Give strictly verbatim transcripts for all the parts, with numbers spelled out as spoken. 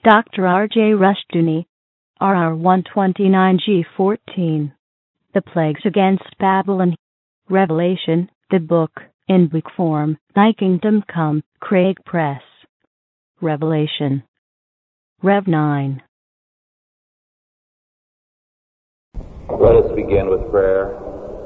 Doctor R J Rushdoony, R R one twenty-nine G fourteen. The Plagues Against Babylon. Revelation, the book, in book form, Thy Kingdom Come, Craig Press. Revelation. Rev nine. Let us begin with prayer.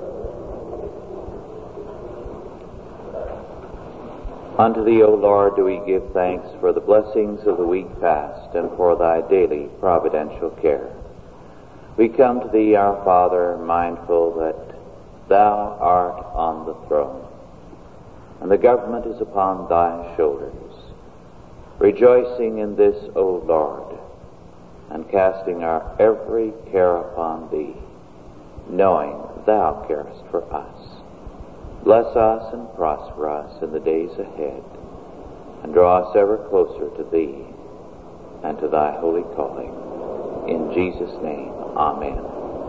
Unto Thee, O Lord, do we give thanks for the blessings of the week past and for Thy daily providential care. We come to Thee, our Father, mindful that Thou art on the throne, and the government is upon Thy shoulders, rejoicing in this, O Lord, and casting our every care upon Thee, knowing Thou carest for us. Bless us and prosper us in the days ahead, and draw us ever closer to Thee and to Thy holy calling. In Jesus' name, Amen.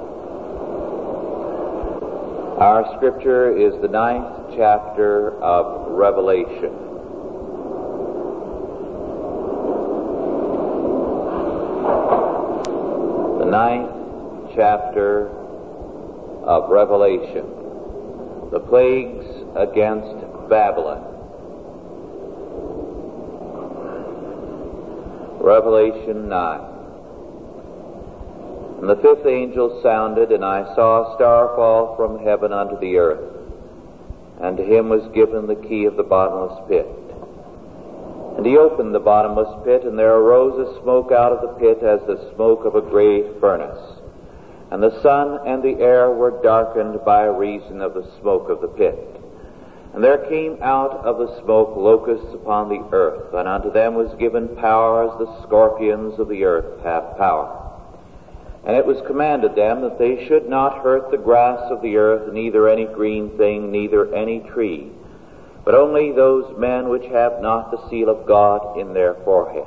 Our scripture is the ninth chapter of Revelation. The ninth chapter of Revelation. The Plagues Against Babylon. Revelation nine. And the fifth angel sounded, and I saw a star fall from heaven unto the earth, and to him was given the key of the bottomless pit. And he opened the bottomless pit, and there arose a smoke out of the pit as the smoke of a great furnace. And the sun and the air were darkened by reason of the smoke of the pit. And there came out of the smoke locusts upon the earth, and unto them was given power as the scorpions of the earth have power. And it was commanded them that they should not hurt the grass of the earth, neither any green thing, neither any tree, but only those men which have not the seal of God in their foreheads.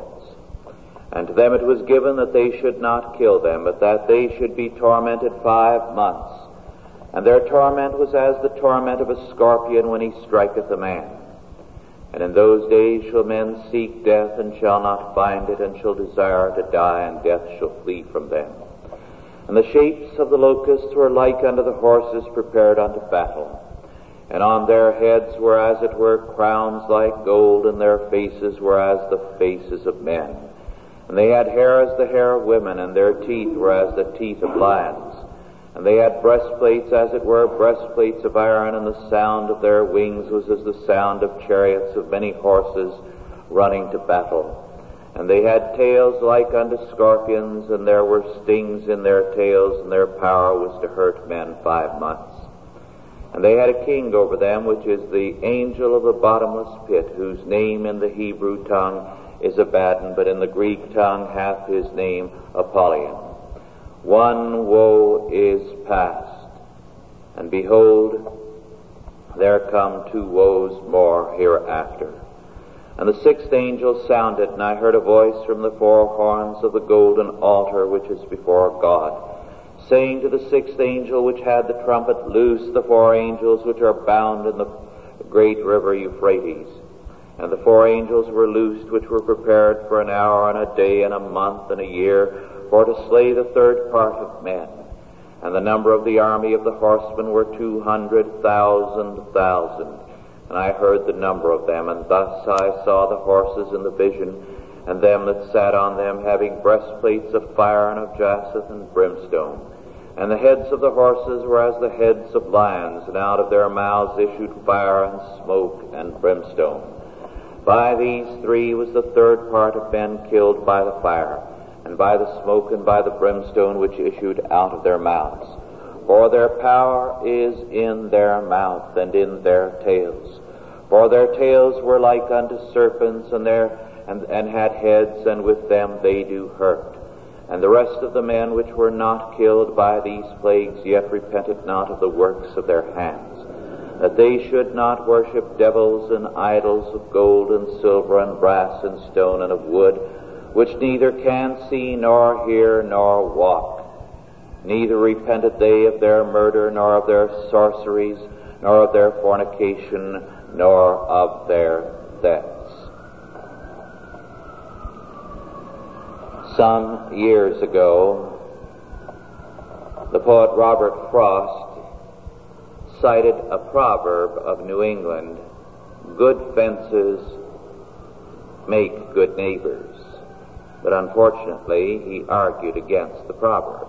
And to them it was given that they should not kill them, but that they should be tormented five months. And their torment was as the torment of a scorpion when he striketh a man. And in those days shall men seek death, and shall not find it, and shall desire to die, and death shall flee from them. And the shapes of the locusts were like unto the horses prepared unto battle. And on their heads were as it were crowns like gold, and their faces were as the faces of men. And they had hair as the hair of women, and their teeth were as the teeth of lions. And they had breastplates as it were breastplates of iron, and the sound of their wings was as the sound of chariots of many horses running to battle. And they had tails like unto scorpions, and there were stings in their tails, and their power was to hurt men five months. And they had a king over them, which is the angel of the bottomless pit, whose name in the Hebrew tongue is Abaddon, but in the Greek tongue hath his name Apollyon. One woe is past, and behold, there come two woes more hereafter. And the sixth angel sounded, and I heard a voice from the four horns of the golden altar which is before God, saying to the sixth angel which had the trumpet, Loose the four angels which are bound in the great river Euphrates. And the four angels were loosed, which were prepared for an hour and a day and a month and a year, for to slay the third part of men. And the number of the army of the horsemen were two hundred thousand thousand. And I heard the number of them, and thus I saw the horses in the vision, and them that sat on them, having breastplates of fire and of jacinth and brimstone. And the heads of the horses were as the heads of lions, and out of their mouths issued fire and smoke and brimstone. By these three was the third part of men killed by the fire, and by the smoke, and by the brimstone which issued out of their mouths. For their power is in their mouth, and in their tails. For their tails were like unto serpents, and their and, and had heads, and with them they do hurt. And the rest of the men which were not killed by these plagues yet repented not of the works of their hands, that they should not worship devils and idols of gold and silver and brass and stone and of wood, which neither can see nor hear nor walk. Neither repented they of their murder, nor of their sorceries, nor of their fornication, nor of their thefts. Some years ago, the poet Robert Frost cited a proverb of New England, "Good fences make good neighbors." But unfortunately, he argued against the proverb.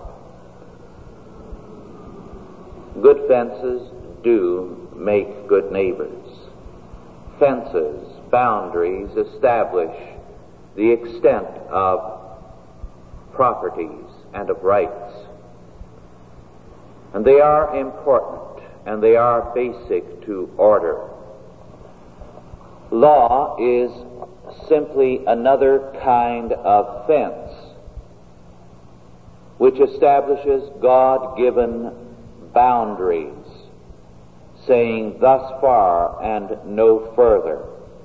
Good fences do make good neighbors. Fences, boundaries, establish the extent of properties and of rights. And they are important, and they are basic to order. Law is simply another kind of fence which establishes God-given boundaries, saying thus far and no further.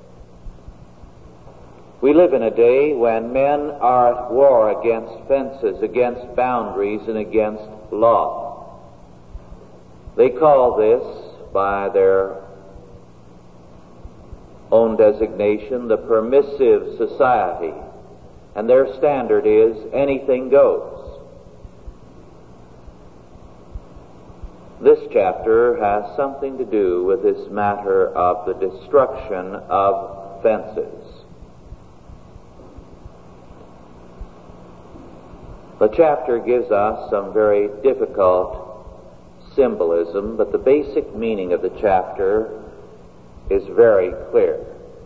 We live in a day when men are at war against fences, against boundaries, and against law. They call this, by their own designation, the permissive society, and their standard is anything goes. This chapter has something to do with this matter of the destruction of fences. The chapter gives us some very difficult symbolism, but the basic meaning of the chapter is very clear.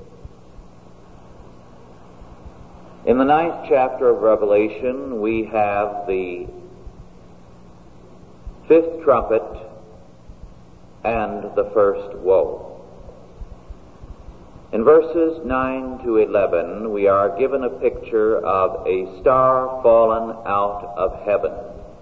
In the ninth chapter of Revelation, we have the fifth trumpet and the first woe. In verses nine to eleven, we are given a picture of a star fallen out of heaven.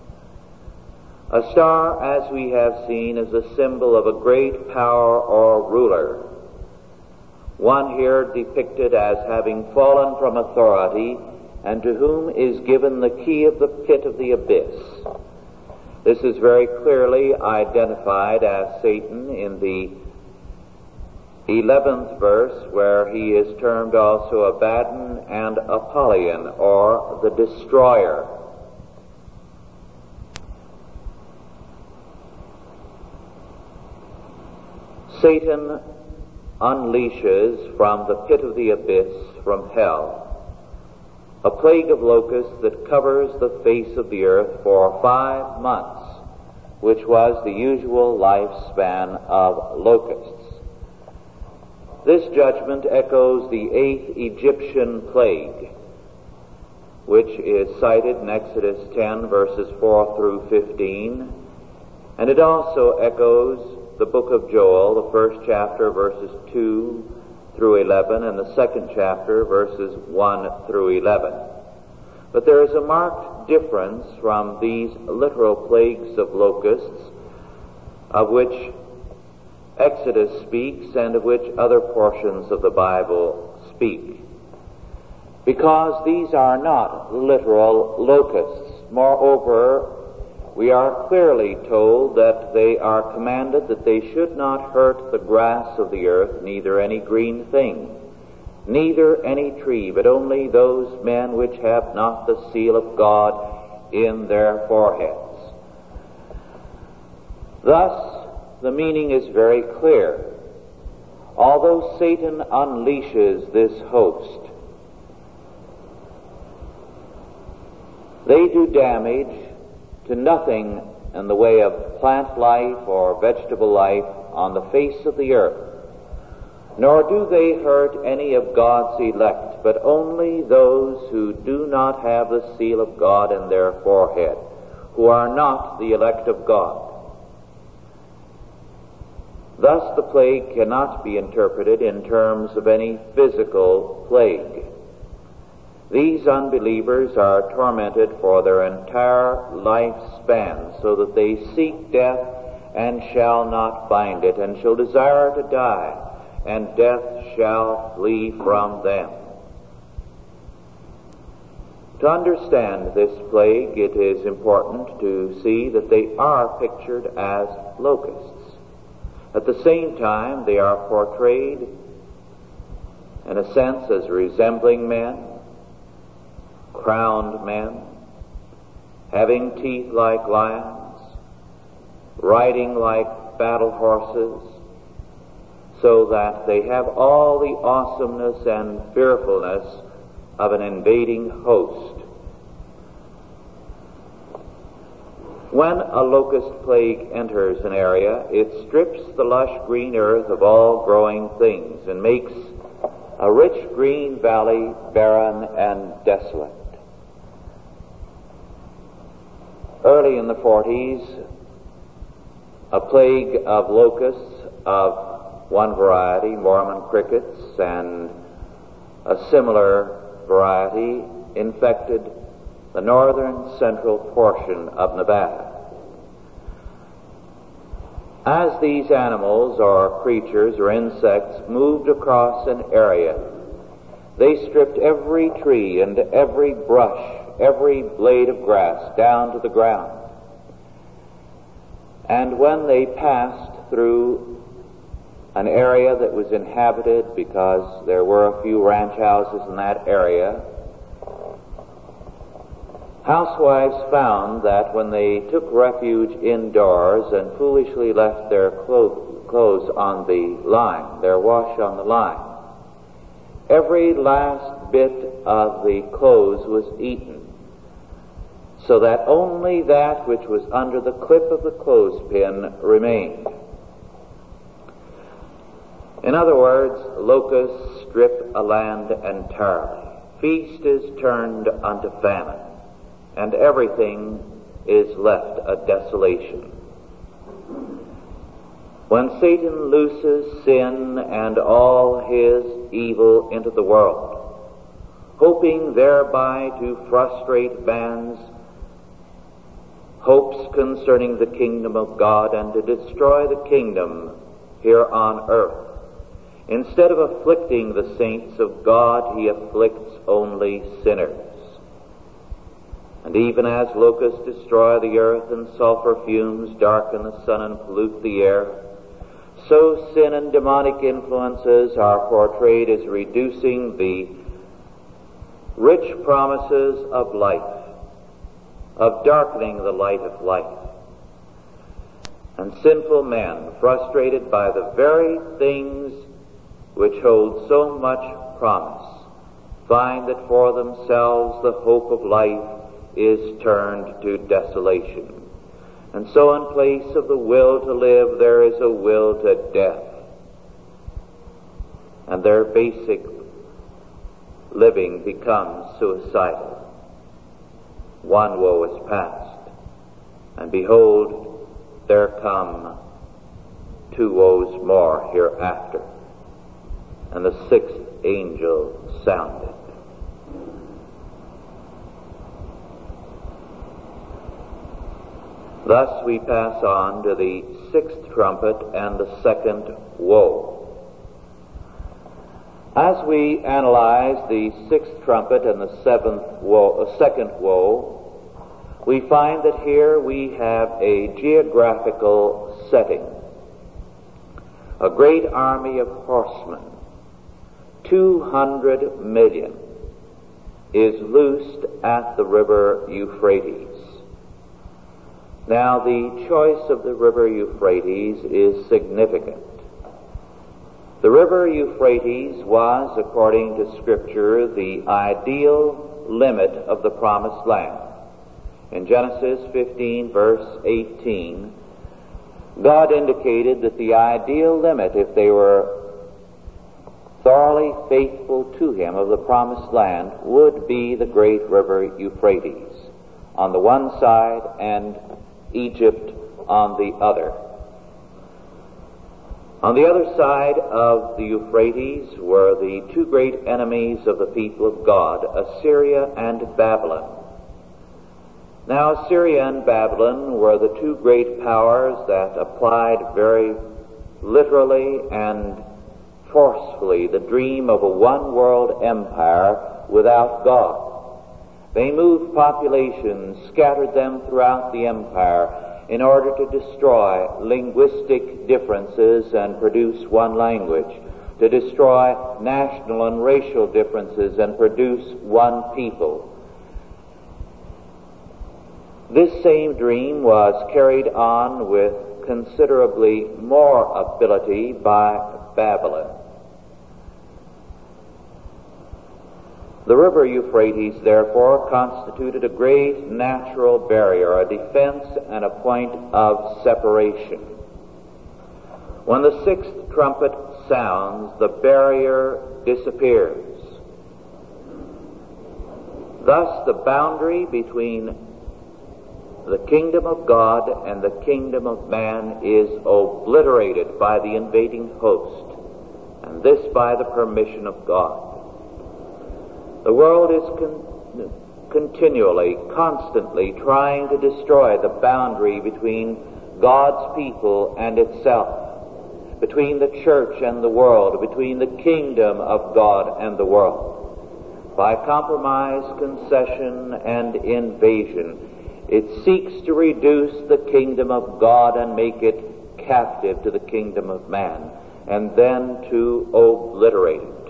A star, as we have seen, is a symbol of a great power or ruler. One here depicted as having fallen from authority, and to whom is given the key of the pit of the abyss. This is very clearly identified as Satan in the eleventh verse, where he is termed also Abaddon and Apollyon, or the destroyer. Satan unleashes from the pit of the abyss, from hell, a plague of locusts that covers the face of the earth for five months, which was the usual lifespan of locusts. This judgment echoes the eighth Egyptian plague, which is cited in Exodus ten, verses four through fifteen, and it also echoes the book of Joel, the first chapter, verses two through eleven, and the second chapter, verses one through eleven. But there is a marked difference from these literal plagues of locusts, of which Exodus speaks and of which other portions of the Bible speak, because these are not literal locusts. Moreover, we are clearly told that they are commanded that they should not hurt the grass of the earth, neither any green thing, neither any tree, but only those men which have not the seal of God in their foreheads. Thus, the meaning is very clear. Although Satan unleashes this host, they do damage to nothing in the way of plant life or vegetable life on the face of the earth, nor do they hurt any of God's elect, but only those who do not have the seal of God in their forehead, who are not the elect of God. Thus the plague cannot be interpreted in terms of any physical plague. These unbelievers are tormented for their entire lifespan, so that they seek death and shall not find it, and shall desire to die, and death shall flee from them. To understand this plague, it is important to see that they are pictured as locusts. At the same time, they are portrayed, in a sense, as resembling men, crowned men, having teeth like lions, riding like battle horses, so that they have all the awesomeness and fearfulness of an invading host. When a locust plague enters an area, it strips the lush green earth of all growing things and makes a rich green valley barren and desolate. Early in the forties, a plague of locusts of one variety, Mormon crickets, and a similar variety infected the northern central portion of Nevada. As these animals or creatures or insects moved across an area, they stripped every tree and every brush, every blade of grass down to the ground. And when they passed through an area that was inhabited, because there were a few ranch houses in that area, housewives found that when they took refuge indoors and foolishly left their clo- clothes on the line, their wash on the line, every last bit of the clothes was eaten, so that only that which was under the clip of the clothespin remained. In other words, locusts strip a land entirely. Feast is turned unto famine, and everything is left a desolation. When Satan looses sin and all his evil into the world, hoping thereby to frustrate man's hopes concerning the kingdom of God and to destroy the kingdom here on earth, instead of afflicting the saints of God, he afflicts only sinners. And even as locusts destroy the earth and sulfur fumes darken the sun and pollute the air, so sin and demonic influences are portrayed as reducing the rich promises of life, of darkening the light of life. And sinful men, frustrated by the very things which hold so much promise, find that for themselves the hope of life is turned to desolation. And so in place of the will to live, there is a will to death. And their basic living becomes suicidal. One woe is past, and behold, there come two woes more hereafter. And the sixth angel sounded. Thus we pass on to the sixth trumpet and the second woe. As we analyze the sixth trumpet and the seventh woe, uh, second woe, we find that here we have a geographical setting. A great army of horsemen, two hundred million, is loosed at the river Euphrates. Now, the choice of the river Euphrates is significant. The river Euphrates was, according to Scripture, the ideal limit of the Promised Land. In Genesis fifteen, verse eighteen, God indicated that the ideal limit, if they were thoroughly faithful to Him, of the Promised Land, would be the great river Euphrates on the one side and Egypt on the other. On the other side of the Euphrates were the two great enemies of the people of God, Assyria and Babylon. Now, Assyria and Babylon were the two great powers that applied very literally and forcefully the dream of a one-world empire without God. They moved populations, scattered them throughout the empire in order to destroy linguistic differences and produce one language, to destroy national and racial differences and produce one people. This same dream was carried on with considerably more ability by Babylon. The river Euphrates, therefore, constituted a great natural barrier, a defense and a point of separation. When the sixth trumpet sounds, the barrier disappears. Thus, the boundary between the kingdom of God and the kingdom of man is obliterated by the invading host, and this by the permission of God. The world is con- continually, constantly trying to destroy the boundary between God's people and itself, between the church and the world, between the kingdom of God and the world. By compromise, concession, and invasion, it seeks to reduce the kingdom of God and make it captive to the kingdom of man, and then to obliterate it.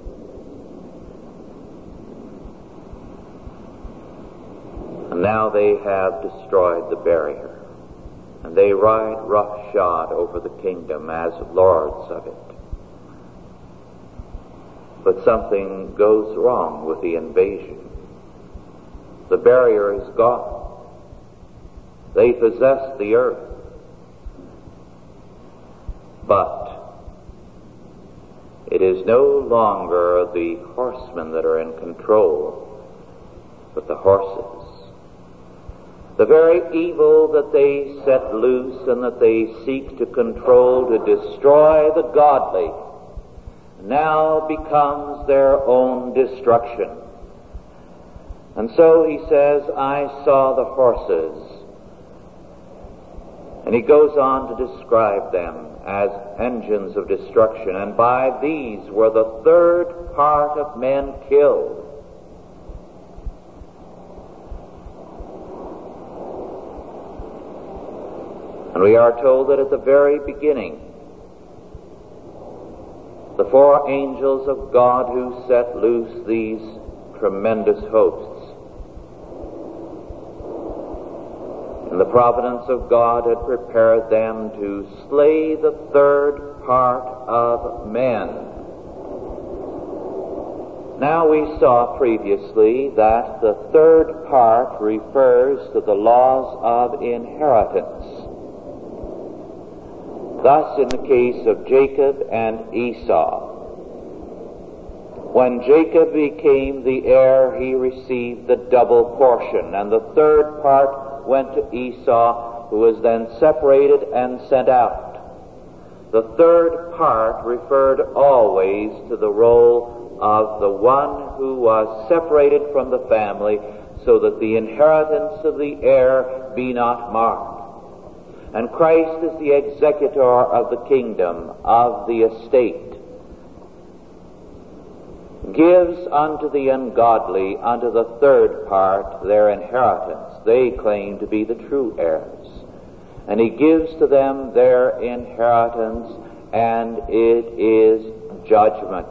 And now they have destroyed the barrier, and they ride roughshod over the kingdom as lords of it. But something goes wrong with the invasion. The barrier is gone. They possess the earth. But it is no longer the horsemen that are in control, but the horses. The very evil that they set loose and that they seek to control, to destroy the godly, now becomes their own destruction. And so he says, I saw the horses. And he goes on to describe them as engines of destruction. And by these were the third part of men killed. And we are told that at the very beginning, the four angels of God who set loose these tremendous hosts, in the providence of God, had prepared them to slay the third part of men. Now we saw previously that the third part refers to the laws of inheritance. Thus, in the case of Jacob and Esau, when Jacob became the heir, he received the double portion, and the third part went to Esau, who was then separated and sent out. The third part referred always to the role of the one who was separated from the family, so that the inheritance of the heir be not marred. And Christ is the executor of the kingdom, of the estate, gives unto the ungodly, unto the third part, their inheritance. They claim to be the true heirs. And he gives to them their inheritance, and it is judgment.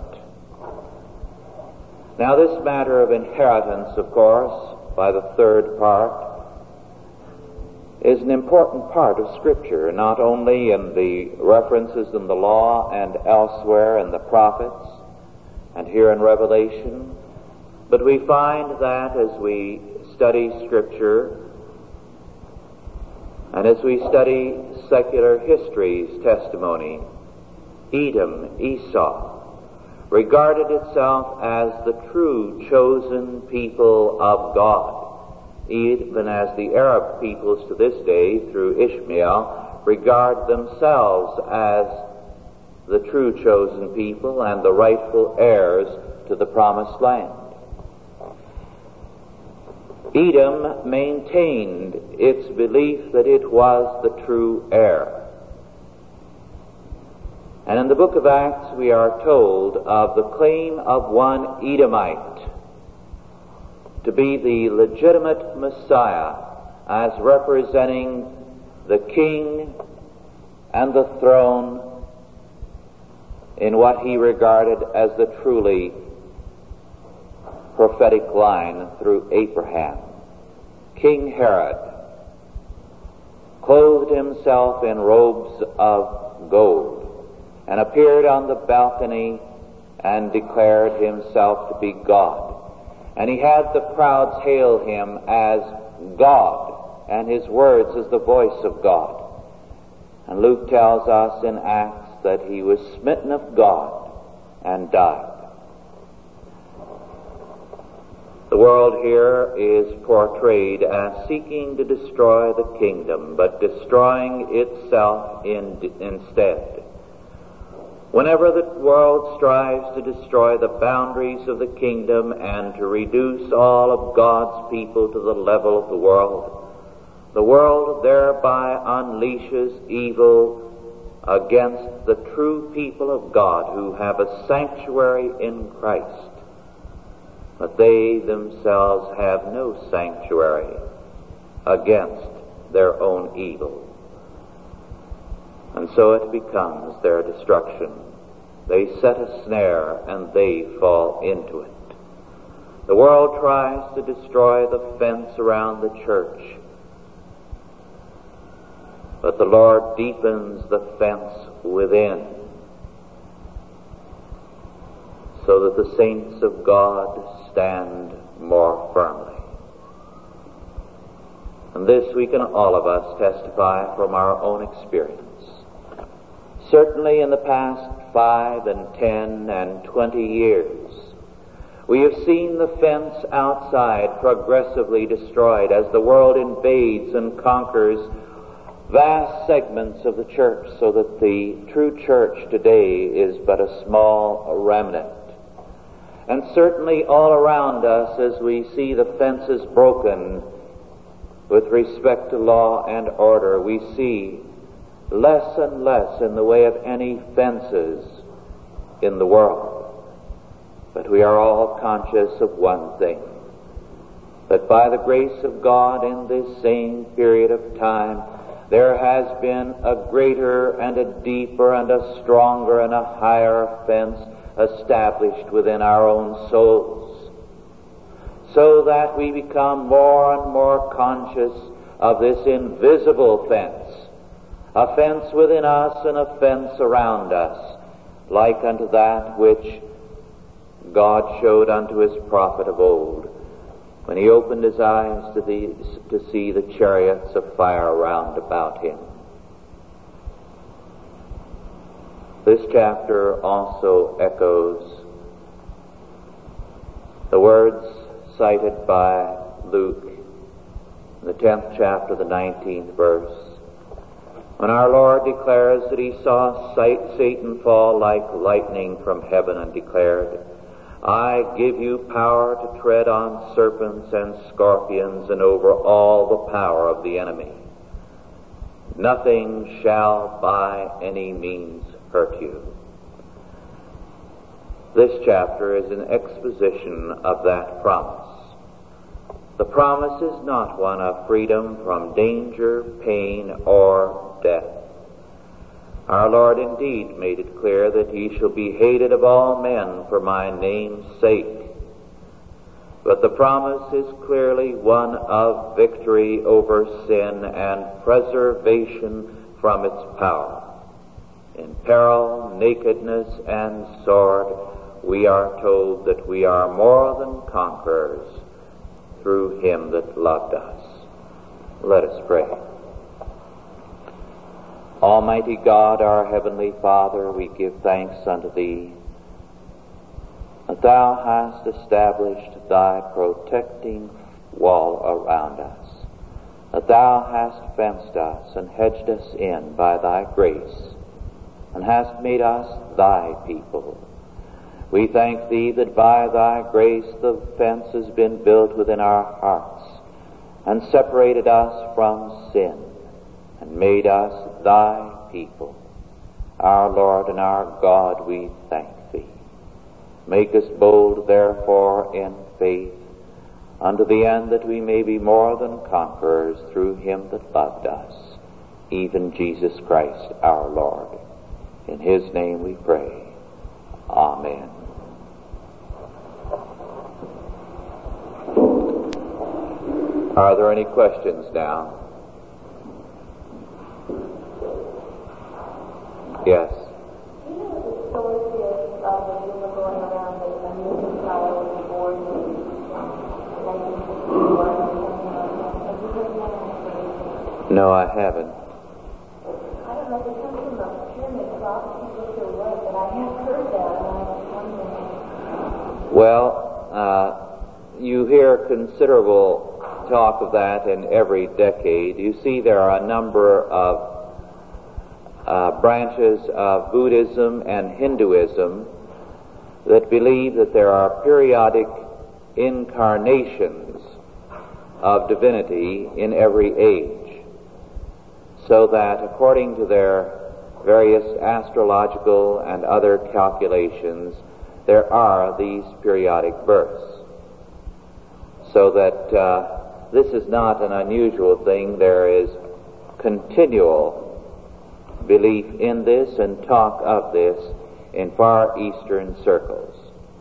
Now, this matter of inheritance, of course, by the third part, is an important part of Scripture, not only in the references in the law and elsewhere in the prophets and here in Revelation, but we find that as we study Scripture and as we study secular history's testimony, Edom, Esau, regarded itself as the true chosen people of God, even as the Arab peoples to this day, through Ishmael, regard themselves as the true chosen people and the rightful heirs to the promised land. Edom maintained its belief that it was the true heir. And in the book of Acts we are told of the claim of one Edomite to be the legitimate Messiah, as representing the king and the throne in what he regarded as the truly prophetic line through Abraham. King Herod clothed himself in robes of gold, and appeared on the balcony and declared himself to be God. And he had the crowds hail him as God, and his words as the voice of God. And Luke tells us in Acts that he was smitten of God and died. The world here is portrayed as seeking to destroy the kingdom, but destroying itself in, instead. Whenever the world strives to destroy the boundaries of the kingdom and to reduce all of God's people to the level of the world, the world thereby unleashes evil against the true people of God who have a sanctuary in Christ. But they themselves have no sanctuary against their own evil. And so it becomes their destruction. They set a snare and they fall into it. The world tries to destroy the fence around the church, but the Lord deepens the fence within, so that the saints of God stand more firmly. And this we can all of us testify from our own experience. Certainly in the past five and ten and twenty years, we have seen the fence outside progressively destroyed as the world invades and conquers vast segments of the church, so that the true church today is but a small remnant. And certainly all around us, as we see the fences broken with respect to law and order, we see less and less in the way of any fences in the world. But we are all conscious of one thing, that by the grace of God in this same period of time, there has been a greater and a deeper and a stronger and a higher fence established within our own souls, so that we become more and more conscious of this invisible fence, a fence within us and a fence around us, like unto that which God showed unto his prophet of old, when he opened his eyes to, the, to see the chariots of fire round about him. This chapter also echoes the words cited by Luke in the tenth chapter, the nineteenth verse, when our Lord declares that he saw Satan fall like lightning from heaven and declared, I give you power to tread on serpents and scorpions and over all the power of the enemy. Nothing shall by any means hurt you. This chapter is an exposition of that promise. The promise is not one of freedom from danger, pain, or death. Our Lord indeed made it clear that ye shall be hated of all men for my name's sake. But the promise is clearly one of victory over sin and preservation from its power. In peril, nakedness, and sword, we are told that we are more than conquerors through him that loved us. Let us pray. Almighty God, our heavenly Father, we give thanks unto thee that thou hast established thy protecting wall around us, that thou hast fenced us and hedged us in by thy grace, and hast made us thy people. We thank thee that by thy grace the fence has been built within our hearts and separated us from sin and made us thy people. Our Lord and our God, we thank thee. Make us bold, therefore, in faith, unto the end that we may be more than conquerors through him that loved us, even Jesus Christ our Lord. In his name we pray. Amen. Are there any questions now? Yes. Do you know what the source is of the rumor going around that a new child was born in nineteen sixty-one or something like that? Have you heard that information? No, I haven't. I don't know if it comes from a pyramid prophecy or what, but I have heard that, and I was wondering. Well, uh, you hear considerable talk of that in every decade. You see there are a number of uh, branches of Buddhism and Hinduism that believe that there are periodic incarnations of divinity in every age, so that according to their various astrological and other calculations, there are these periodic births. So that uh, this is not an unusual thing. There is continual belief in this and talk of this in Far Eastern circles.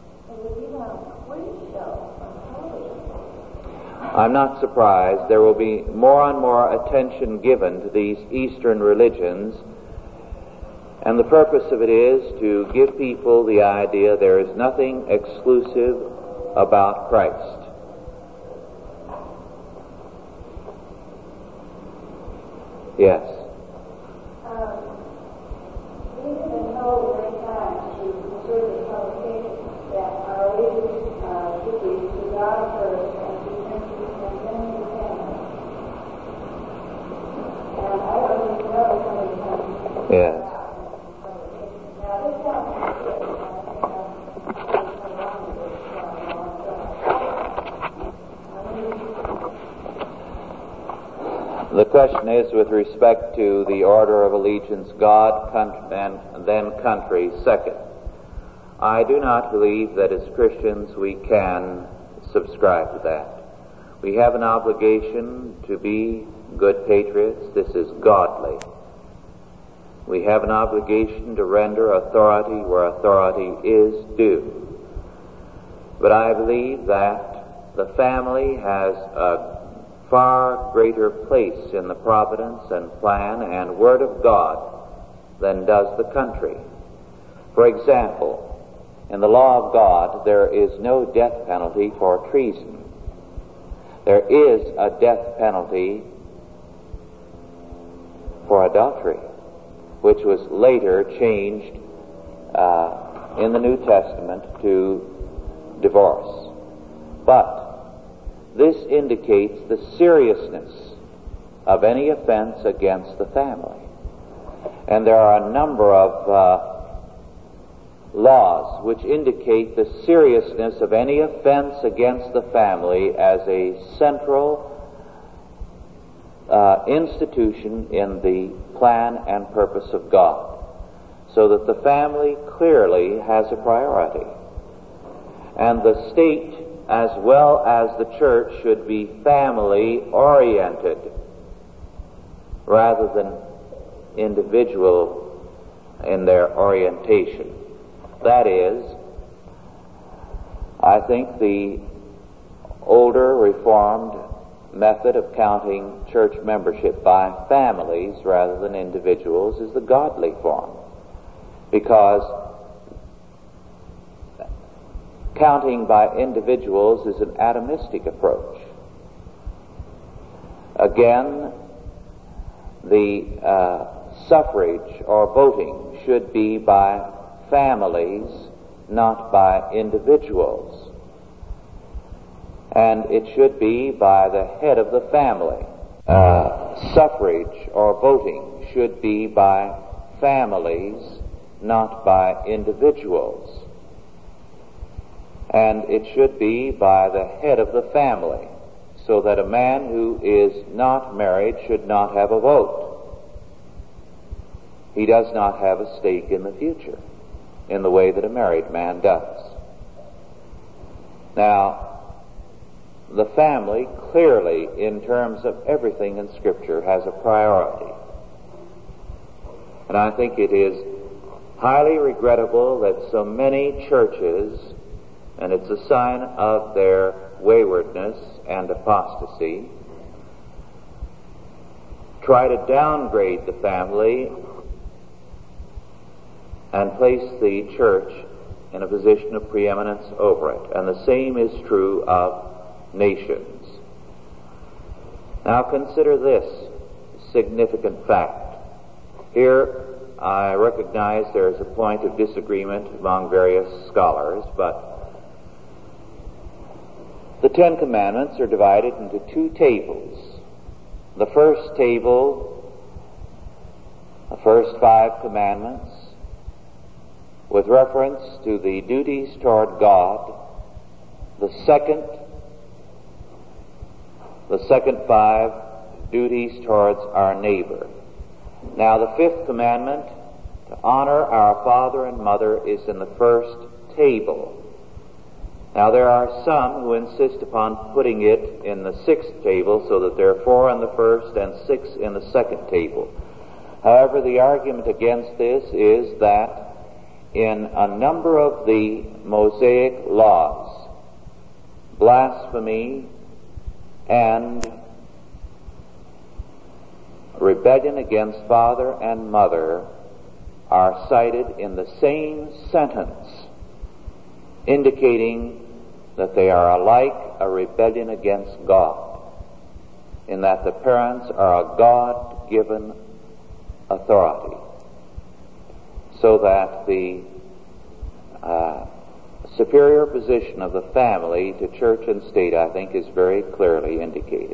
I'm not surprised. There will be more and more attention given to these Eastern religions, and the purpose of it is to give people the idea there is nothing exclusive about Christ. Yes. Um, we have been told many times through conservative publications that our religious uh, duties to God first and to ministry and then to family. And I don't even know some of the times. Yes. Now, this sounds like it, and I think I'm something wrong with this. The question is with respect to the order of allegiance, God, country, and then country second. I do not believe that as Christians we can subscribe to that. We have an obligation to be good patriots. This is godly. We have an obligation to render authority where authority is due. But I believe that the family has a far greater place in the providence and plan and word of God than does the country. For example, in the law of God, there is no death penalty for treason. There is a death penalty for adultery, which was later changed uh, in the New Testament to divorce. But this indicates the seriousness of any offense against the family. And there are a number of uh, laws which indicate the seriousness of any offense against the family as a central uh, institution in the plan and purpose of God, so that the family clearly has a priority. And the state as well as the church should be family-oriented rather than individual in their orientation. That is, I think the older Reformed method of counting church membership by families rather than individuals is the godly form, because counting by individuals is an atomistic approach. Again, the uh, suffrage or voting should be by families, not by individuals. And it should be by the head of the family. Uh, suffrage or voting should be by families, not by individuals. And it should be by the head of the family, so that a man who is not married should not have a vote. He does not have a stake in the future in the way that a married man does. Now, the family clearly, in terms of everything in Scripture, has a priority. And I think it is highly regrettable that so many churches, and it's a sign of their waywardness and apostasy, try to downgrade the family and place the church in a position of preeminence over it. And the same is true of nations. Now consider this significant fact. Here I recognize there is a point of disagreement among various scholars, but the Ten Commandments are divided into two tables. The first table, the first five commandments, with reference to the duties toward God. The second, the second five, duties towards our neighbor. Now the fifth commandment, to honor our father and mother, is in the first table. Now there are some who insist upon putting it in the sixth table, so that there are four in the first and six in the second table. However, the argument against this is that in a number of the Mosaic laws, blasphemy and rebellion against father and mother are cited in the same sentence, indicating that they are alike a rebellion against God, in that the parents are a God-given authority, so that the uh, superior position of the family to church and state, I think, is very clearly indicated.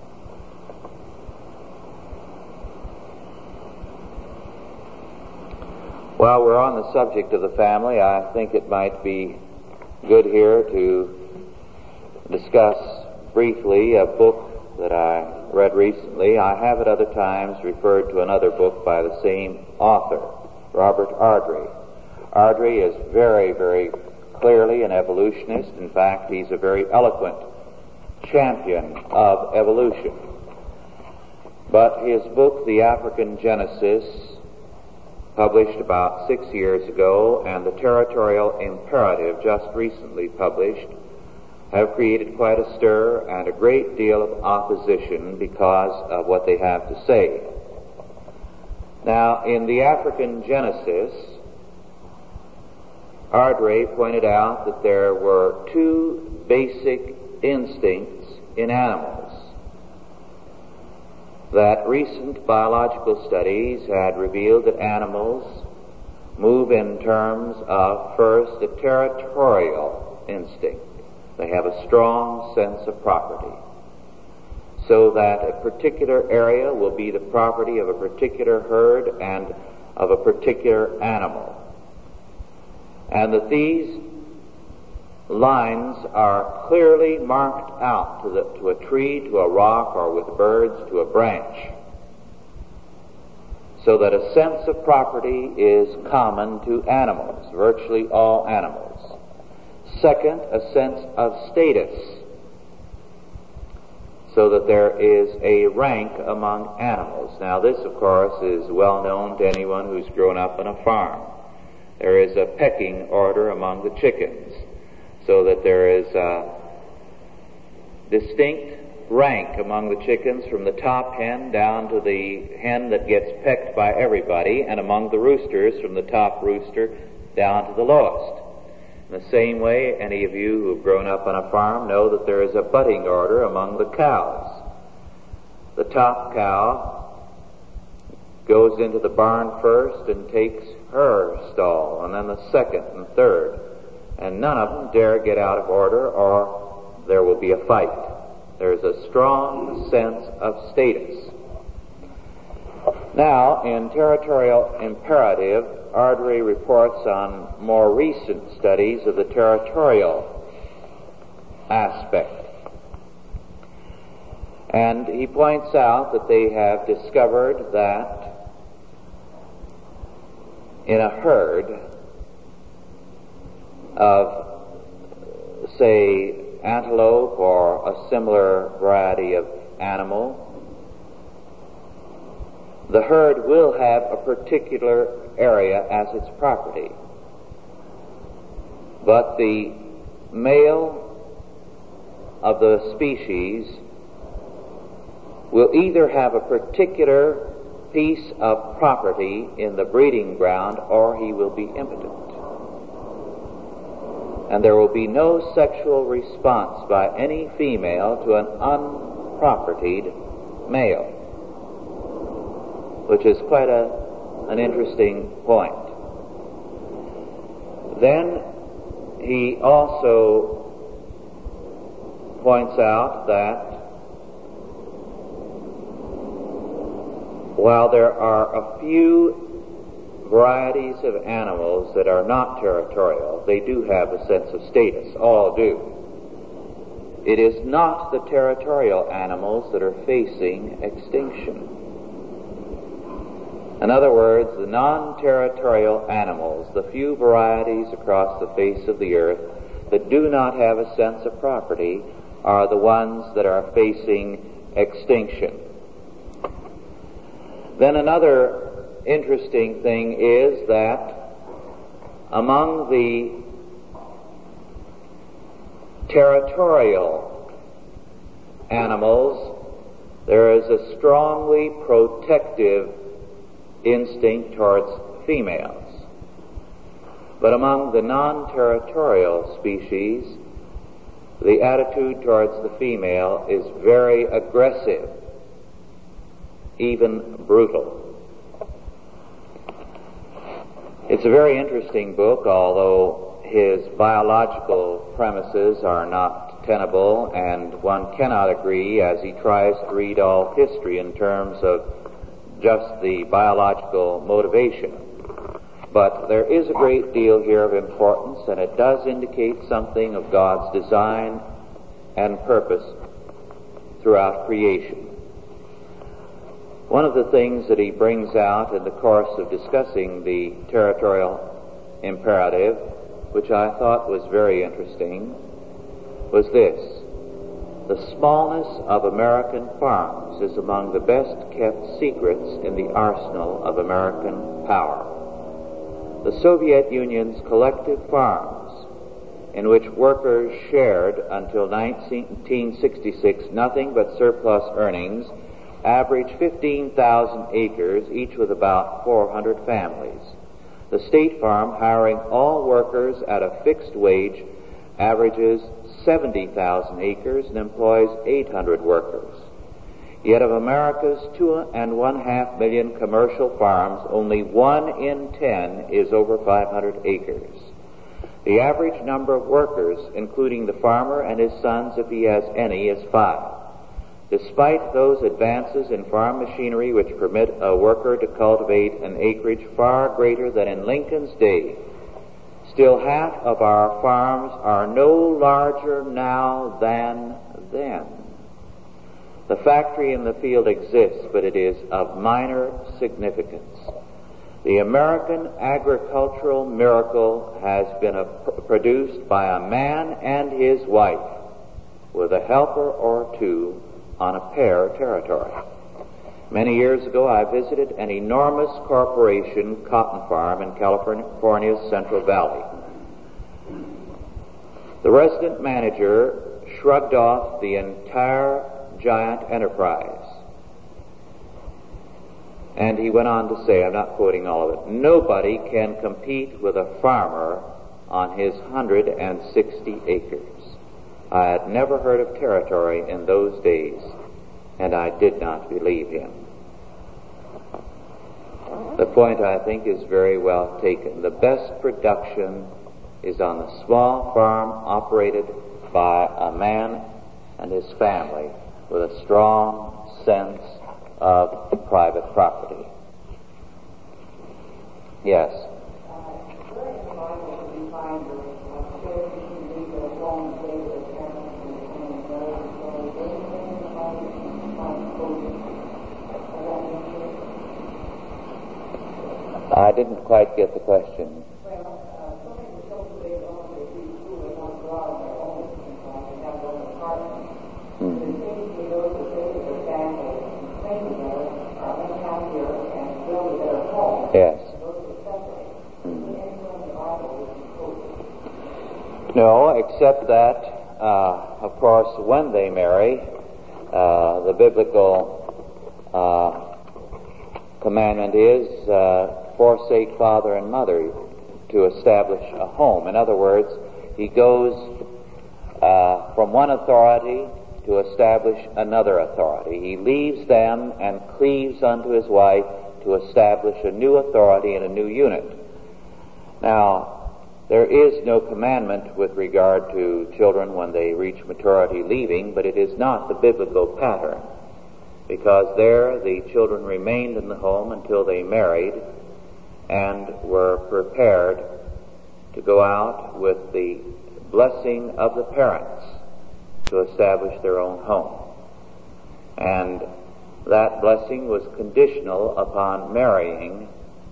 While we're on the subject of the family, I think it might be good here to discuss briefly a book that I read recently. I have at other times referred to another book by the same author, Robert Ardrey. Ardrey is very, very clearly an evolutionist. In fact, he's a very eloquent champion of evolution. But his book, The African Genesis, published about six years ago, and The Territorial Imperative, just recently published, have created quite a stir and a great deal of opposition because of what they have to say. Now, in The African Genesis, Ardrey pointed out that there were two basic instincts in animals that recent biological studies had revealed that animals move in terms of, first, a territorial instinct. They have a strong sense of property, so that a particular area will be the property of a particular herd and of a particular animal, and that these lines are clearly marked out to, the, to a tree, to a rock, or with birds, to a branch, so that a sense of property is common to animals, virtually all animals. Second, a sense of status, so that there is a rank among animals. Now this, of course, is well known to anyone who's grown up on a farm. There is a pecking order among the chickens, so that there is a distinct rank among the chickens from the top hen down to the hen that gets pecked by everybody, and among the roosters from the top rooster down to the lowest. In the same way, any of you who have grown up on a farm know that there is a butting order among the cows. The top cow goes into the barn first and takes her stall, and then the second and third. And none of them dare get out of order, or there will be a fight. There is a strong sense of status. Now, in Territorial Imperative, Ardrey reports on more recent studies of the territorial aspect. And he points out that they have discovered that in a herd of, say, antelope or a similar variety of animal, the herd will have a particular area as its property. But the male of the species will either have a particular piece of property in the breeding ground, or he will be impotent. And there will be no sexual response by any female to an unpropertied male, which is quite a, an interesting point. Then he also points out that while there are a few varieties of animals that are not territorial, they do have a sense of status. All do. It is not the territorial animals that are facing extinction. In other words, the non-territorial animals, the few varieties across the face of the earth that do not have a sense of property, are the ones that are facing extinction. Then another interesting thing is that among the territorial animals, there is a strongly protective instinct towards females. But among the non-territorial species, the attitude towards the female is very aggressive, even brutal. It's a very interesting book, although his biological premises are not tenable, and one cannot agree as he tries to read all history in terms of just the biological motivation. But there is a great deal here of importance, and it does indicate something of God's design and purpose throughout creation. One of the things that he brings out in the course of discussing the territorial imperative, which I thought was very interesting, was this: the smallness of American farms is among the best kept secrets in the arsenal of American power. The Soviet Union's collective farms, in which workers shared until nineteen sixty-six nothing but surplus earnings, averaged fifteen thousand acres, each with about four hundred families. The State Farm, hiring all workers at a fixed wage, averages seventy thousand acres and employs eight hundred workers. Yet of America's two and one half million commercial farms, only one in ten is over five hundred acres. The average number of workers, including the farmer and his sons if he has any, is five. Despite those advances in farm machinery which permit a worker to cultivate an acreage far greater than in Lincoln's day, still half of our farms are no larger now than then. The factory in the field exists, but it is of minor significance. The American agricultural miracle has been a, produced by a man and his wife, with a helper or two on a pair territory. Many years ago, I visited an enormous corporation cotton farm in California's Central Valley. The resident manager shrugged off the entire giant enterprise. And he went on to say, I'm not quoting all of it, nobody can compete with a farmer on his one hundred sixty acres. I had never heard of territory in those days, and I did not believe him. The point, I think, is very well taken. The best production is on the small farm operated by a man and his family with a strong sense of private property. Yes? I didn't quite get the question. Yes. Mm. No, except that, uh, of course, when they marry, uh, the biblical uh, commandment is uh, forsake father and mother to establish a home. In other words, he goes uh, from one authority to establish another authority. He leaves them and cleaves unto his wife to establish a new authority and a new unit. Now, there is no commandment with regard to children when they reach maturity leaving, but it is not the biblical pattern, because there the children remained in the home until they married and were prepared to go out with the blessing of the parents to establish their own home. And that blessing was conditional upon marrying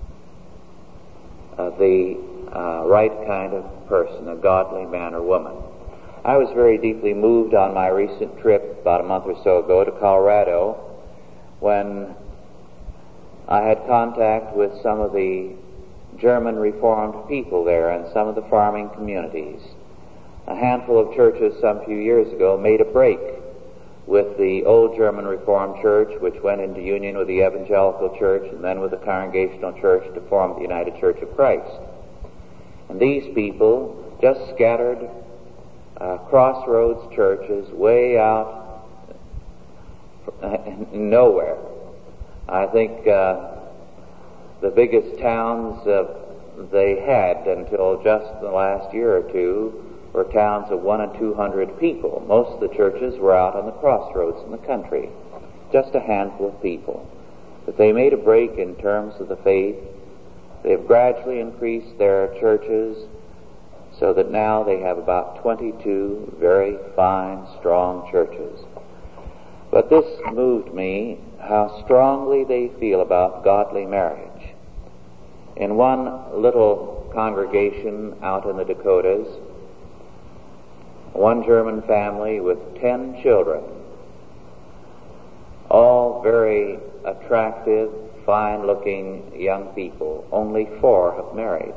uh, the uh, right kind of person, a godly man or woman. I was very deeply moved on my recent trip about a month or so ago to Colorado when I had contact with some of the German Reformed people there and some of the farming communities. A handful of churches some few years ago made a break with the old German Reformed Church, which went into union with the Evangelical Church and then with the Congregational Church to form the United Church of Christ. And these people just scattered uh, crossroads churches way out nowhere. I think uh, the biggest towns uh, they had until just the last year or two were towns of one and two hundred people. Most of the churches were out on the crossroads in the country, just a handful of people. But they made a break in terms of the faith. They've gradually increased their churches so that now they have about twenty-two very fine, strong churches. But this moved me, how strongly they feel about godly marriage. In one little congregation out in the Dakotas, one German family with ten children, all very attractive, fine-looking young people. Only four have married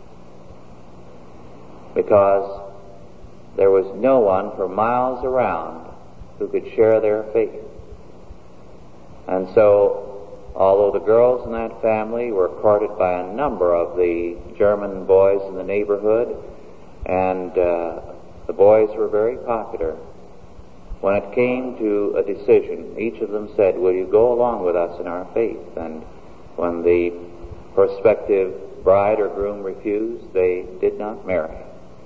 because there was no one for miles around who could share their faith. And so, although the girls in that family were courted by a number of the German boys in the neighborhood, and uh, the boys were very popular, when it came to a decision, each of them said, "Will you go along with us in our faith?" And when the prospective bride or groom refused, they did not marry.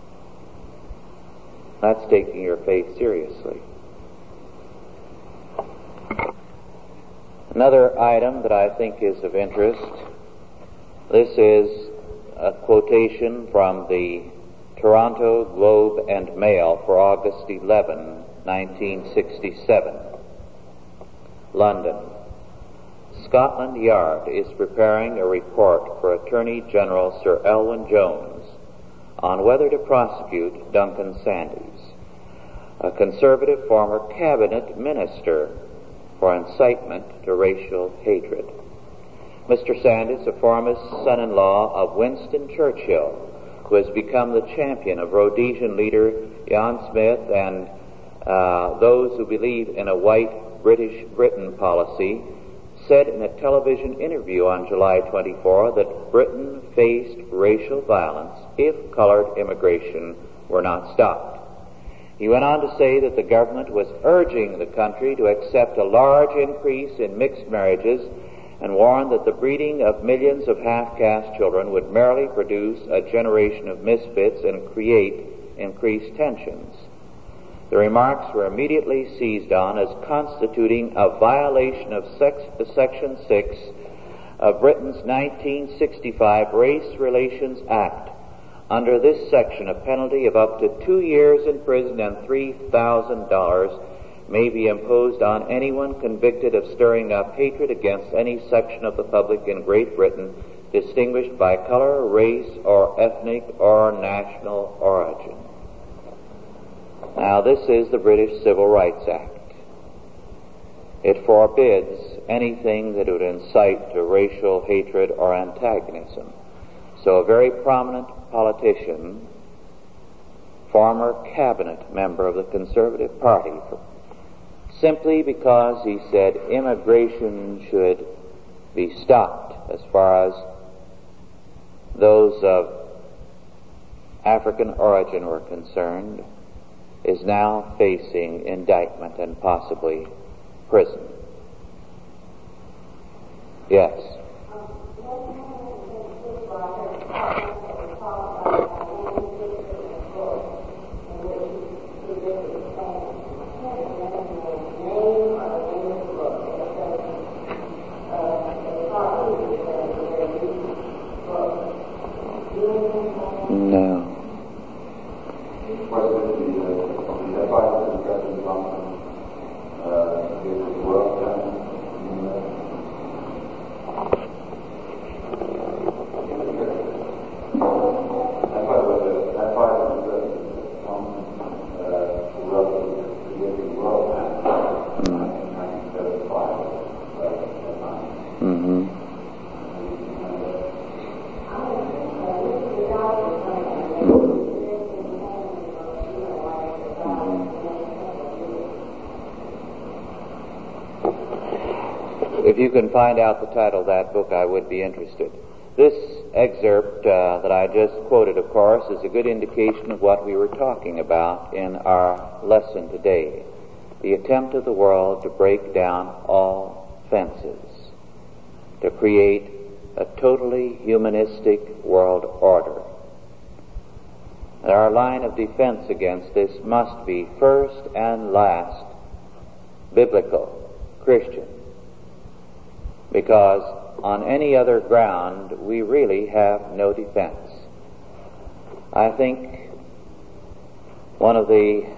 That's taking your faith seriously. Another item that I think is of interest, this is a quotation from the Toronto Globe and Mail for August eleventh, nineteen sixty-seven. London. Scotland Yard is preparing a report for Attorney General Sir Elwyn Jones on whether to prosecute Duncan Sandys, a conservative former cabinet minister, for incitement to racial hatred. Mister Sandys, a former son-in-law of Winston Churchill, who has become the champion of Rhodesian leader Ian Smith and uh, those who believe in a white British Britain policy, said in a television interview on July twenty-fourth that Britain faced racial violence if colored immigration were not stopped. He went on to say that the government was urging the country to accept a large increase in mixed marriages and warned that the breeding of millions of half-caste children would merely produce a generation of misfits and create increased tensions. The remarks were immediately seized on as constituting a violation of sex, Section six of Britain's nineteen sixty-five Race Relations Act. Under this section, a penalty of up to two years in prison and three thousand dollars may be imposed on anyone convicted of stirring up hatred against any section of the public in Great Britain distinguished by color, race, or ethnic or national origin. Now, this is the British Civil Rights Act. It forbids anything that would incite to racial hatred or antagonism. So a very prominent politician, former cabinet member of the Conservative Party, simply because he said immigration should be stopped as far as those of African origin were concerned, is now facing indictment and possibly prison. Yes. No. If you can find out the title of that book, I would be interested. This excerpt uh, that I just quoted, of course, is a good indication of what we were talking about in our lesson today. The attempt of the world to break down all fences, to create a totally humanistic world order. And our line of defense against this must be first and last biblical, Christian. Because on any other ground, we really have no defense. I think one of the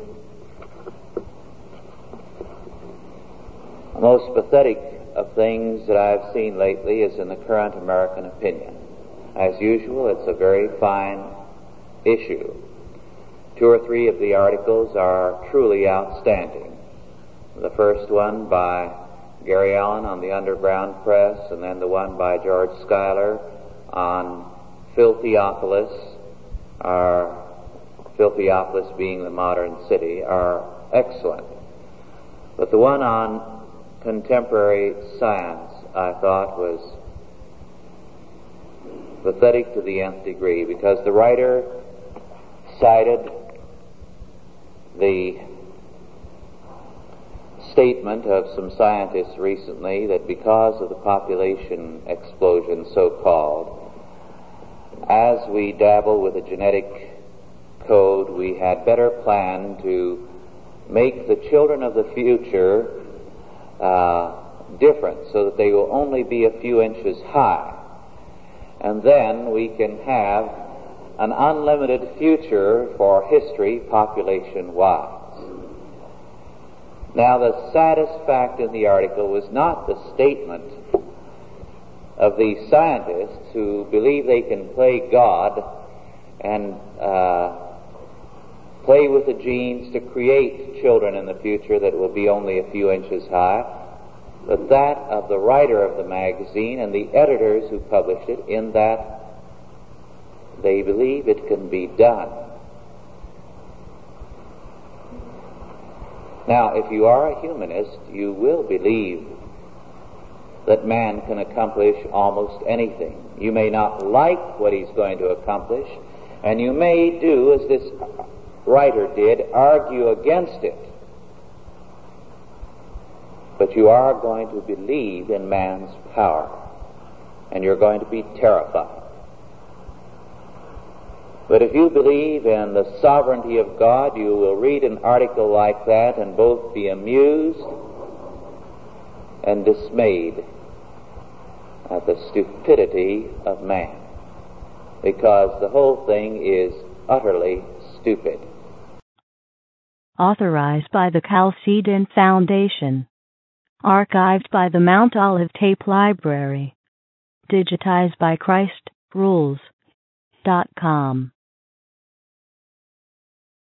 most pathetic of things that I've seen lately is in the current American opinion. As usual, it's a very fine issue. Two or three of the articles are truly outstanding. The first one by Gary Allen on the Underground Press, and then the one by George Schuyler on Philthiopolis, our Philthiopolis being the modern city, are excellent. But the one on contemporary science, I thought, was pathetic to the nth degree, because the writer cited the statement of some scientists recently that because of the population explosion, so-called, as we dabble with the genetic code, we had better plan to make the children of the future uh, different, so that they will only be a few inches high. And then we can have an unlimited future for history, population-wise. Now, the saddest fact in the article was not the statement of these scientists who believe they can play God and uh, play with the genes to create children in the future that will be only a few inches high, but that of the writer of the magazine and the editors who published it, in that they believe it can be done. Now, if you are a humanist, you will believe that man can accomplish almost anything. You may not like what he's going to accomplish, and you may do, as this writer did, argue against it. But you are going to believe in man's power, and you're going to be terrified. But if you believe in the sovereignty of God, you will read an article like that and both be amused and dismayed at the stupidity of man, because the whole thing is utterly stupid. Authorized by the Chalcedon Foundation. Archived by the Mount Olive Tape Library. Digitized by Christ Rules dot com.